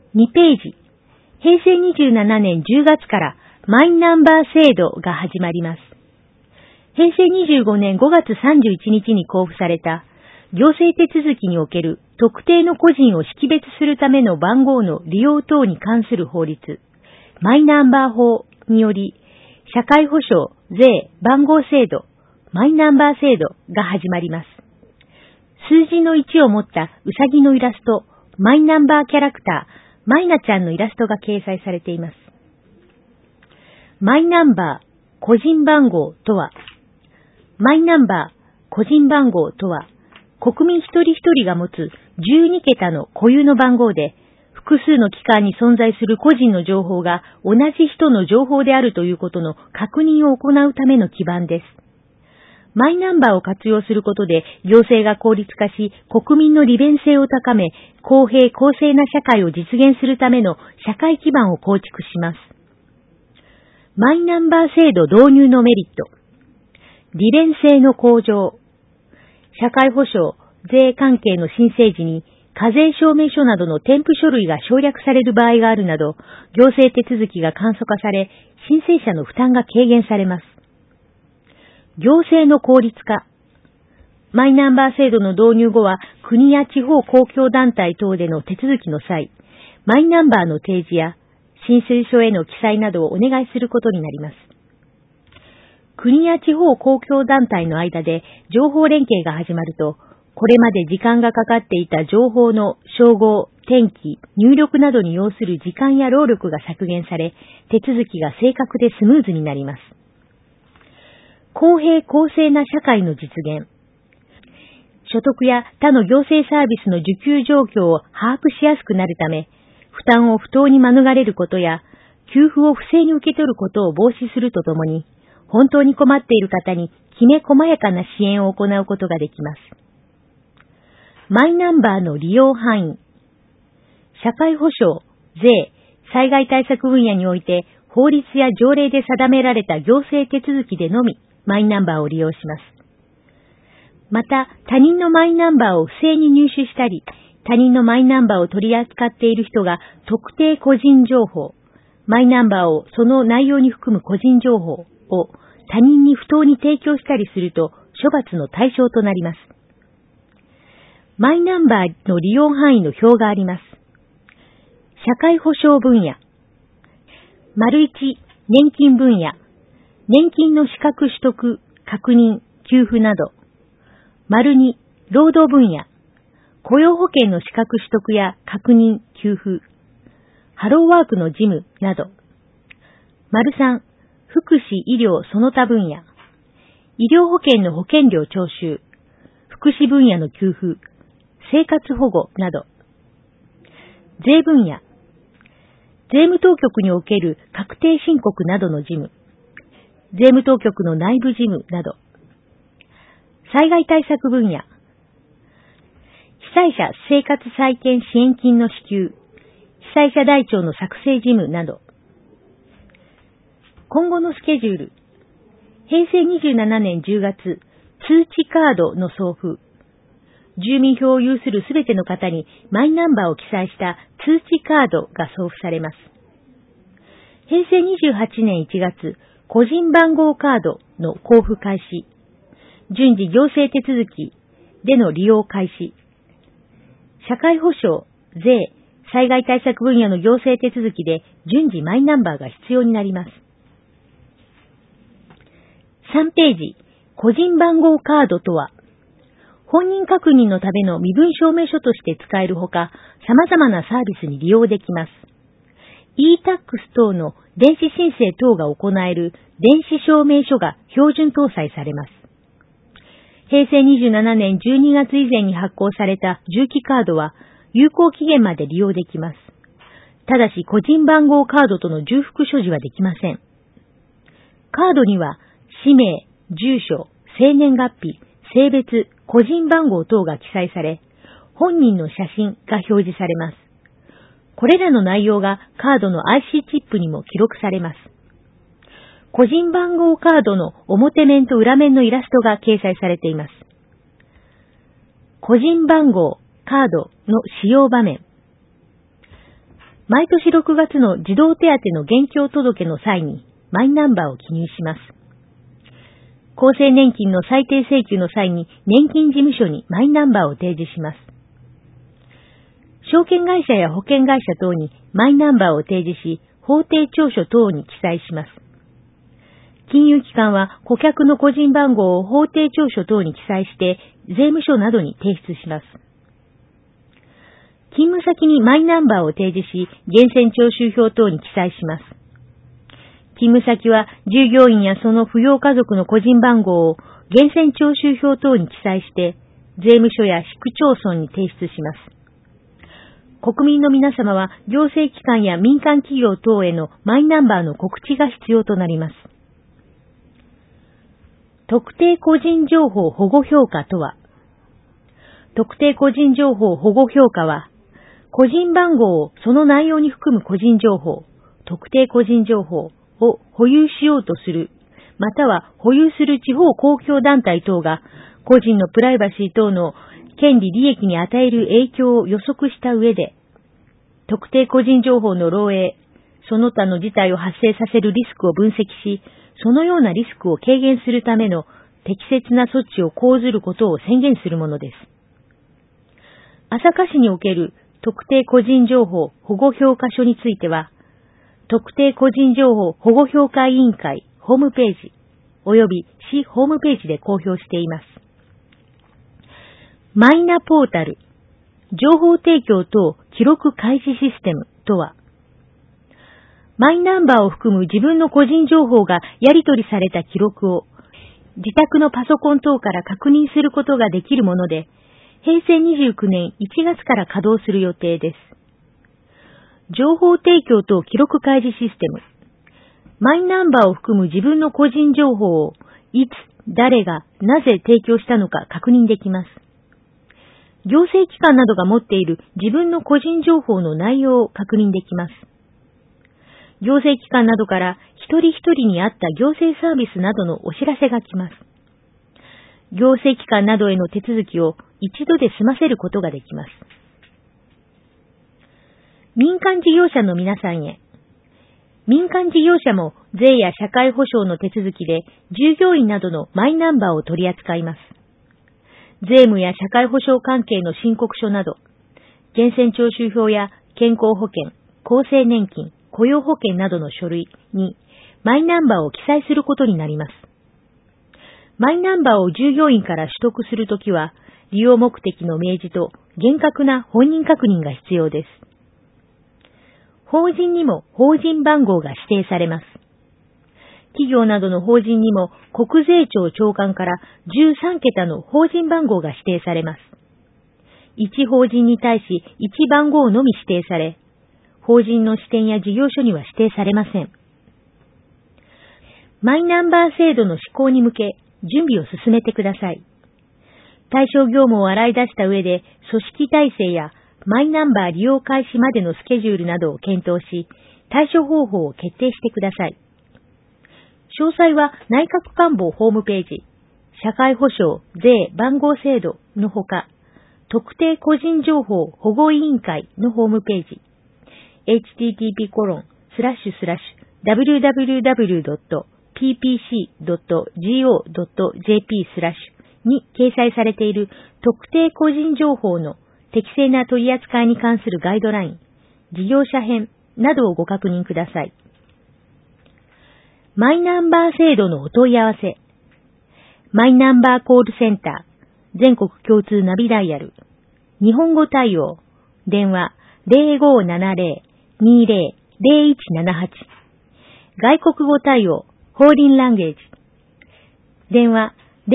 2ページ。平成27年10月からマイナンバー制度が始まります。平成25年5月31日に公布された行政手続きにおける特定の個人を識別するための番号の利用等に関する法律、マイナンバー法により、社会保障、税、番号制度、マイナンバー制度が始まります。数字の1を持ったうさぎのイラスト、マイナンバーキャラクター、マイナちゃんのイラストが掲載されています。マイナンバー、個人番号とは、マイナンバー、個人番号とは、国民一人一人が持つ12桁の固有の番号で、複数の機関に存在する個人の情報が同じ人の情報であるということの確認を行うための基盤です。マイナンバーを活用することで行政が効率化し、国民の利便性を高め、公平公正な社会を実現するための社会基盤を構築します。マイナンバー制度導入のメリット。利便性の向上。社会保障、税関係の申請時に課税証明書などの添付書類が省略される場合があるなど、行政手続きが簡素化され、申請者の負担が軽減されます。行政の効率化。マイナンバー制度の導入後は、国や地方公共団体等での手続きの際、マイナンバーの提示や申請書への記載などをお願いすることになります。国や地方公共団体の間で情報連携が始まると、これまで時間がかかっていた情報の照合、転記、入力などに要する時間や労力が削減され、手続きが正確でスムーズになります。公平公正な社会の実現。所得や他の行政サービスの受給状況を把握しやすくなるため、負担を不当に免れることや、給付を不正に受け取ることを防止するとともに、本当に困っている方にきめ細やかな支援を行うことができます。マイナンバーの利用範囲。社会保障、税、災害対策分野において法律や条例で定められた行政手続きでのみマイナンバーを利用します。また、他人のマイナンバーを不正に入手したり、他人のマイナンバーを取り扱っている人が特定個人情報、マイナンバーをその内容に含む個人情報を他人に不当に提供したりすると処罰の対象となります。マイナンバーの利用範囲の表があります。社会保障分野。1、年金分野。年金の資格取得、確認、給付など。2、労働分野。雇用保険の資格取得や確認、給付。ハローワークの事務など。3、福祉医療その他分野。医療保険の保険料徴収。福祉分野の給付。生活保護など。税分野。税務当局における確定申告などの事務。税務当局の内部事務など。災害対策分野。被災者生活再建支援金の支給。被災者台帳の作成事務など。今後のスケジュール。平成27年10月、通知カードの送付。住民票を有するすべての方にマイナンバーを記載した通知カードが送付されます。平成28年1月、個人番号カードの交付開始。順次行政手続きでの利用開始。社会保障、税、災害対策分野の行政手続きで順次マイナンバーが必要になります。3ページ、個人番号カードとは、本人確認のための身分証明書として使えるほか、様々なサービスに利用できます。e-tax 等の電子申請等が行える電子証明書が標準搭載されます。平成27年12月以前に発行された重機カードは有効期限まで利用できます。ただし個人番号カードとの重複所持はできません。カードには氏名、住所、生年月日、性別、個人番号等が記載され、本人の写真が表示されます。これらの内容がカードの IC チップにも記録されます。個人番号カードの表面と裏面のイラストが掲載されています。個人番号カードの使用場面。 毎年6月の児童手当の現況届の際にマイナンバーを記入します。厚生年金の最低請求の際に年金事務所にマイナンバーを提示します。証券会社や保険会社等にマイナンバーを提示し、法定調書等に記載します。金融機関は顧客の個人番号を法定調書等に記載して税務署などに提出します。勤務先にマイナンバーを提示し、源泉徴収票等に記載します。勤務先は従業員やその扶養家族の個人番号を源泉徴収票等に記載して税務署や市区町村に提出します。国民の皆様は行政機関や民間企業等へのマイナンバーの告知が必要となります。特定個人情報保護評価とは、特定個人情報保護評価は、個人番号をその内容に含む個人情報、特定個人情報を保有しようとする、または保有する地方公共団体等が個人のプライバシー等の権利利益に与える影響を予測した上で、特定個人情報の漏洩、その他の事態を発生させるリスクを分析し、そのようなリスクを軽減するための適切な措置を講ずることを宣言するものです。朝霞市における特定個人情報保護評価書については、特定個人情報保護評価委員会ホームページ及び市ホームページで公表しています。マイナポータル、情報提供等記録開示システムとは、マイナンバーを含む自分の個人情報がやり取りされた記録を自宅のパソコン等から確認することができるもので、平成29年1月から稼働する予定です。情報提供等記録開示システム。マイナンバーを含む自分の個人情報をいつ、誰が、なぜ提供したのか確認できます。行政機関などが持っている自分の個人情報の内容を確認できます。行政機関などから一人一人に合った行政サービスなどのお知らせが来ます。行政機関などへの手続きを一度で済ませることができます。民間事業者の皆さんへ。民間事業者も税や社会保障の手続きで従業員などのマイナンバーを取り扱います。税務や社会保障関係の申告書など、源泉徴収票や健康保険、厚生年金、雇用保険などの書類にマイナンバーを記載することになります。マイナンバーを従業員から取得するときは、利用目的の明示と厳格な本人確認が必要です。法人にも法人番号が指定されます。企業などの法人にも国税庁長官から13桁の法人番号が指定されます。1法人に対し1番号のみ指定され、法人の支店や事業所には指定されません。マイナンバー制度の施行に向け、準備を進めてください。対象業務を洗い出した上で、組織体制やマイナンバー利用開始までのスケジュールなどを検討し、対処方法を決定してください。詳細は内閣官房ホームページ、社会保障税番号制度のほか、特定個人情報保護委員会のホームページ、http://www.ppc.go.jp/ に掲載されている特定個人情報の適正な取り扱いに関するガイドライン、事業者編などをご確認ください。マイナンバー制度のお問い合わせ。マイナンバーコールセンター、全国共通ナビダイヤル、日本語対応、電話 0570-20-0178、外国語対応、フォーリンランゲージ、電話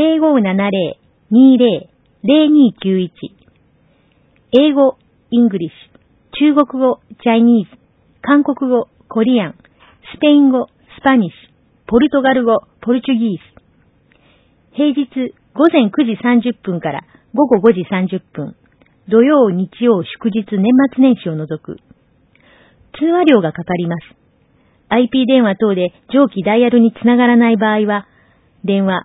0570-20-0291、英語、イングリッシュ、中国語、チャイニーズ、韓国語、コリアン、スペイン語、スパニッシュ、ポルトガル語、ポルチュギース。平日午前9時30分から午後5時30分、土曜、日曜、祝日、年末年始を除く。通話料がかかります。IP 電話等で上記ダイヤルにつながらない場合は、電話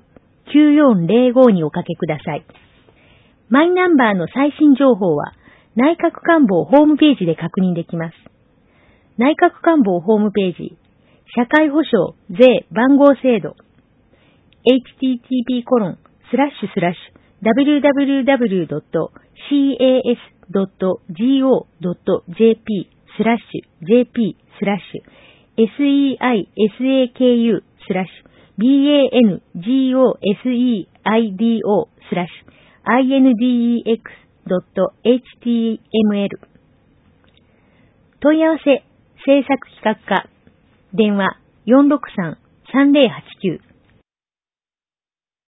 050-3816-9405 におかけください。マイナンバーの最新情報は、 内閣官房ホームページで確認できます。内閣官房ホームページ、社会保障税番号制度、http://www.case.go.jp/jp/seisaku-index.html 問い合わせ、制作企画課、電話463-3089